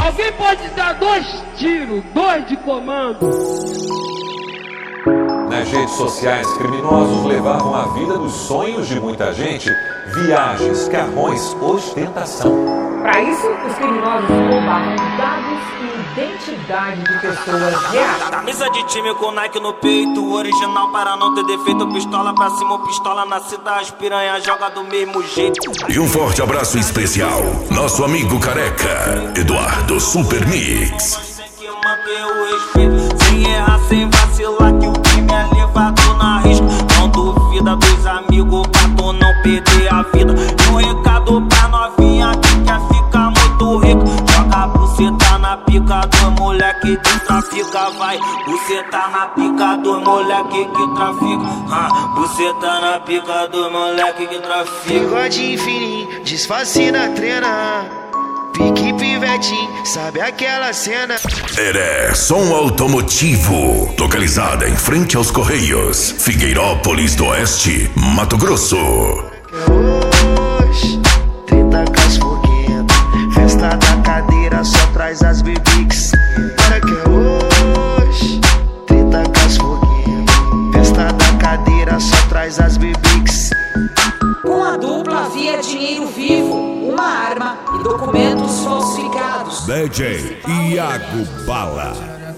Alguém pode dar 2 tiros, 2 de comando? Nas redes sociais, criminosos levavam a vida dos sonhos de muita gente. Viagens, carrões, ostentação. Para isso, os criminosos roubavam dados e identidade de pessoas reais. Camisa de time com Nike no peito, original para não ter defeito. Pistola pra cima ou pistola na cidade, as piranha joga do mesmo jeito. E um forte abraço especial, nosso amigo careca, Eduardo Super Mix. Tem que manter o respeito, sem errar, sem vacilar, que o time é levado na risco. Não duvida dos amigos pra tu não perder a vida. E um recado pra novinha que quer ficar muito rico: joga a buceta na pica do moleque que trafica. Vai, buceta na pica do moleque que trafica. Buceta na pica do moleque que trafica. Bigode fininho, disfarce na trena. Pique pivetinho, sabe aquela cena? Heré Som Automotivo, localizada em frente aos Correios, Figueirópolis do Oeste, Mato Grosso. Hoje, 30 casfoguenta, festa da cadeira, só traz as bibix. Para que hoje, 30 casfoguenta, festa da cadeira, só traz as bibix. Com a dupla havia dinheiro vivo, uma arma e documentos falsificados. DJ Iago Bala.